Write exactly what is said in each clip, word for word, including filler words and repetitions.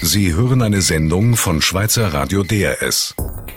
Sie hören eine Sendung von Schweizer Radio D R S.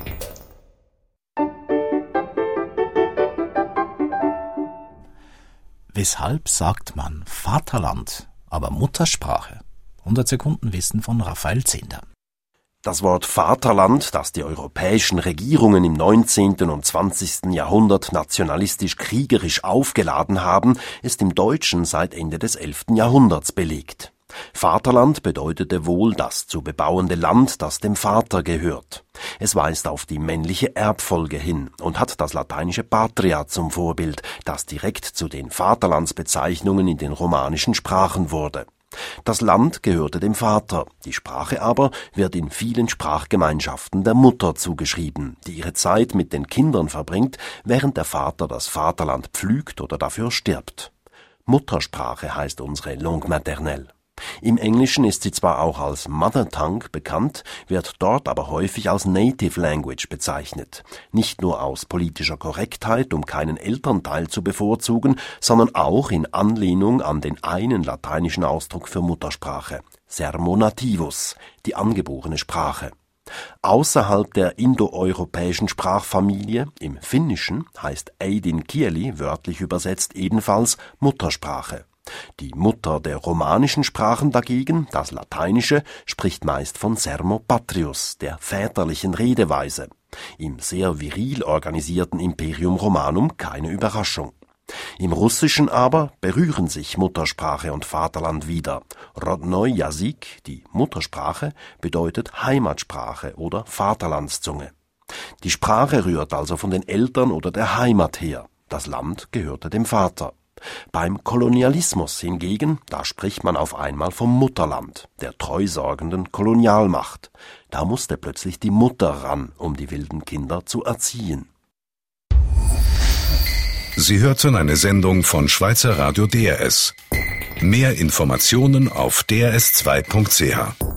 Weshalb sagt man Vaterland, aber Muttersprache? hundert Sekunden Wissen von Raphael Zehnder. Das Wort Vaterland, das die europäischen Regierungen im neunzehnten und zwanzigsten Jahrhundert nationalistisch kriegerisch aufgeladen haben, ist im Deutschen seit Ende des elften Jahrhunderts belegt. Vaterland bedeutete wohl das zu bebauende Land, das dem Vater gehört. Es weist auf die männliche Erbfolge hin und hat das lateinische Patria zum Vorbild, das direkt zu den Vaterlandsbezeichnungen in den romanischen Sprachen wurde. Das Land gehörte dem Vater, die Sprache aber wird in vielen Sprachgemeinschaften der Mutter zugeschrieben, die ihre Zeit mit den Kindern verbringt, während der Vater das Vaterland pflügt oder dafür stirbt. Muttersprache heißt unsere Langue maternelle. Im Englischen ist sie zwar auch als Mother Tongue bekannt, wird dort aber häufig als Native Language bezeichnet. Nicht nur aus politischer Korrektheit, um keinen Elternteil zu bevorzugen, sondern auch in Anlehnung an den einen lateinischen Ausdruck für Muttersprache, sermo nativus, die angeborene Sprache. Außerhalb der indoeuropäischen Sprachfamilie, im Finnischen, heißt äidin kieli wörtlich übersetzt ebenfalls Muttersprache. Die Mutter der romanischen Sprachen dagegen, das Lateinische, spricht meist von sermo patrius, der väterlichen Redeweise. Im sehr viril organisierten Imperium Romanum keine Überraschung. Im Russischen aber berühren sich Muttersprache und Vaterland wieder. Rodnoi Jazyk, die Muttersprache, bedeutet Heimatsprache oder Vaterlandszunge. Die Sprache rührt also von den Eltern oder der Heimat her. Das Land gehörte dem Vater. Beim Kolonialismus hingegen, da spricht man auf einmal vom Mutterland, der treusorgenden Kolonialmacht. Da musste plötzlich die Mutter ran, um die wilden Kinder zu erziehen. Sie hörten eine Sendung von Schweizer Radio D R S. Mehr Informationen auf d r s zwei punkt c h.